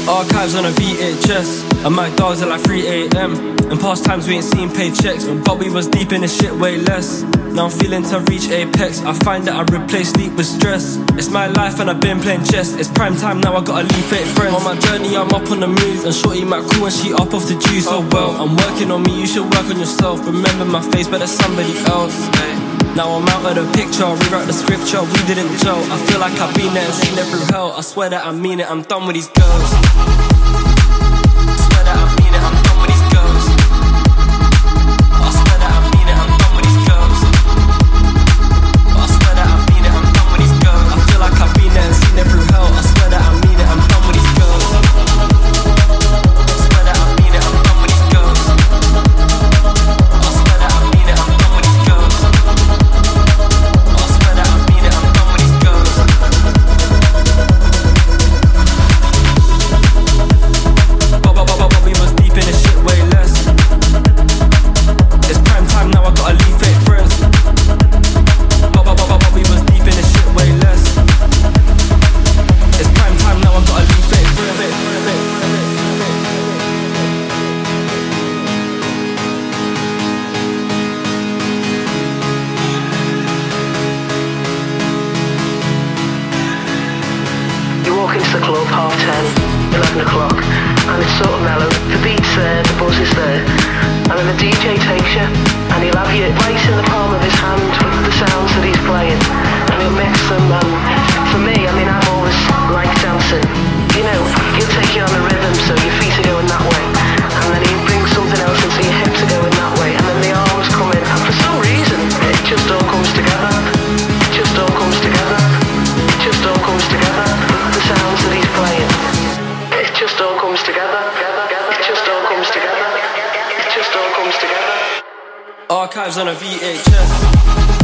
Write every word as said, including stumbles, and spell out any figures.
Archives on a V H S, and my dogs at like three a.m. In past times we ain't seen paychecks, but we was deep in this shit way less. Now I'm feeling to reach apex, I find that I replace sleep with stress. It's my life and I've been playing chess. It's prime time now, I gotta leave fake friends. On my journey I'm up on the move, and shorty might cool and she up off the juice. Oh well, I'm working on me, you should work on yourself. Remember my face, but that's somebody else. Now I'm out of the picture, rewrite the scripture, we didn't gel. I feel like I've been there and seen it through hell. I swear that I mean it, I'm done with these girls. I swear that I mean it, I'm done with these girls. I swear that I mean it, I'm done with these girls. I swear that I mean it, I'm done with these girls. I feel like I've been there and seen it through hell. I swear that I mean it, I'm done with these girls. I swear that I mean it, I'm done with these girls. I swear that I mean it, I'm done with these girls. I swear that I mean it, I'm done with these girls. But we was deep in this shit way less. It's prime time now, I gotta leave fake friends. But we was deep in this shit way less. It's prime time now, I gotta leave fake friends. You walk into the club half ten, eleven o'clock, and it's sort of mellow. The beat's there, the buzz is there, and then the D J takes you, and he'll have you right in the palm of his hand with the sounds that he's playing, and he'll mix them. And for me, I mean, I've always liked dancing. You know, he'll take you on the rhythm, so your feet are going that way, and then he'll bring something else into your hips are going that way, and then the arms come in, and for some reason, it just all comes together. It just all comes together. It just all comes together. The sounds that he's playing. It just all comes together. It just all comes together. It just all comes together. Archives on a V H S.